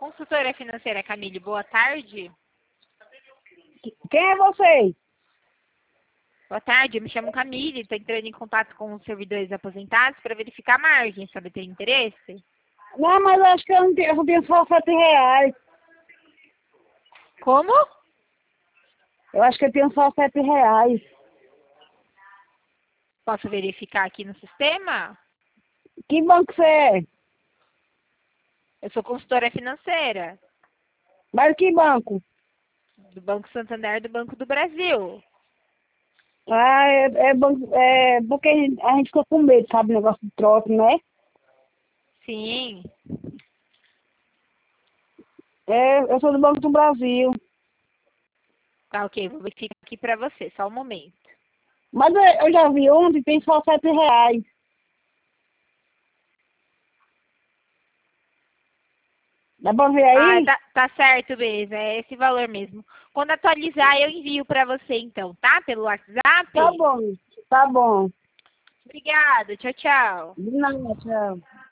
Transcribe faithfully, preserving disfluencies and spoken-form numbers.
Consultora financeira Camille, boa tarde. Quem é você? Boa tarde, eu me chamo Camille, estou entrando em contato com os servidores aposentados para verificar a margem, sabe ter interesse? Não, mas eu acho que eu não tenho, eu só tenho só sete reais. Como? Eu acho que eu tenho só sete reais. Posso verificar aqui no sistema? Que banco você é? Eu sou consultora financeira, Mas que banco? do Banco Santander do Banco do Brasil. Ah, é, é, banco, é porque a gente, a gente ficou com medo, sabe, negócio de troco, né? Sim. É, eu sou do Banco do Brasil. Tá, ok, vou verificar aqui para você, só um momento. Mas eu, eu já vi ontem, tem só sete reais. Dá pra ver Ah, aí? tá, tá certo mesmo, é esse valor mesmo. Quando atualizar, eu envio para você então, tá? Pelo Tá WhatsApp. bom, tá bom. Obrigada, tchau, tchau. De nada, tchau.